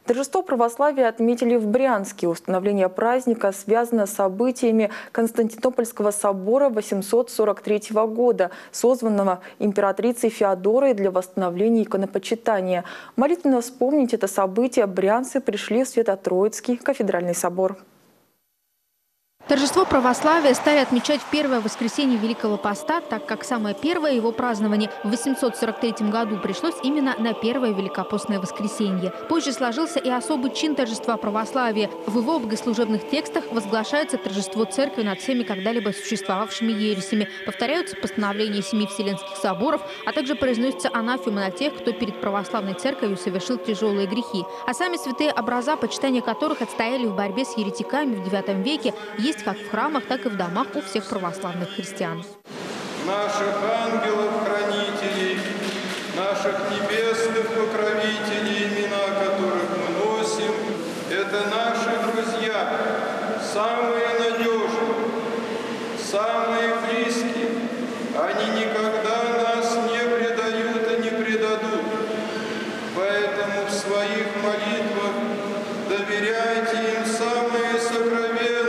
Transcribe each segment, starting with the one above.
Торжество православия отметили в Брянске. Установление праздника связано с событиями Константинопольского собора 843 года, созванного императрицей Феодорой для восстановления иконопочитания. Молитвенно вспомнить это событие брянцы пришли в Свято-Троицкий кафедральный собор. Торжество православия стали отмечать в первое воскресенье Великого Поста, так как самое первое его празднование в 843 году пришлось именно на первое Великопостное воскресенье. Позже сложился и особый чин торжества православия. В его богослужебных текстах возглашается торжество церкви над всеми когда-либо существовавшими ересями, повторяются постановления 7 Вселенских соборов, а также произносится анафема на тех, кто перед православной церковью совершил тяжелые грехи. А сами святые образа, почитание которых отстояли в борьбе с еретиками в IX веке, есть как в храмах, так и в домах у всех православных христиан. Наших ангелов-хранителей, наших небесных покровителей, имена которых мы носим, это наши друзья, самые надежные, самые близкие. Они никогда нас не предают и не предадут. Поэтому в своих молитвах доверяйте им самые сокровенные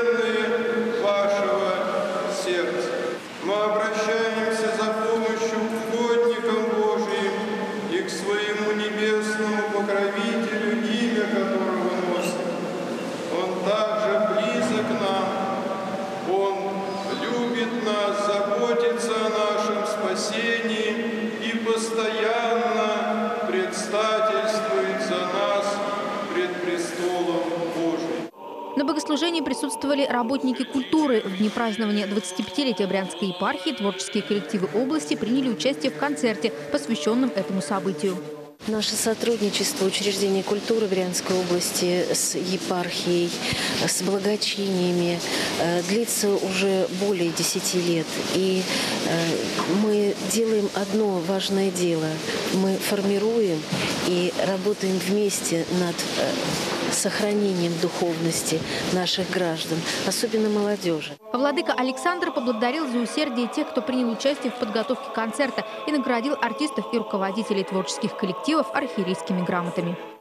сердца. Мы обращаемся за помощью к угодникам Божиим и к своему небесному покровителю, имя которого носим. Он также близок к нам. Он любит нас, заботится о нашем спасении и постоянно предстательствует за нас пред престолом Божиим. На богослужении присутствовали работники культуры. В дни празднования 25-летия Брянской епархии творческие коллективы области приняли участие в концерте, посвященном этому событию. Наше сотрудничество учреждений культуры Брянской области с епархией, с благочиниями длится уже более 10 лет. И мы делаем одно важное дело. Мы формируем и работаем вместе над сохранением духовности наших граждан, особенно молодежи. Владыка Александр поблагодарил за усердие тех, кто принял участие в подготовке концерта, и наградил артистов и руководителей творческих коллективов архиерейскими грамотами.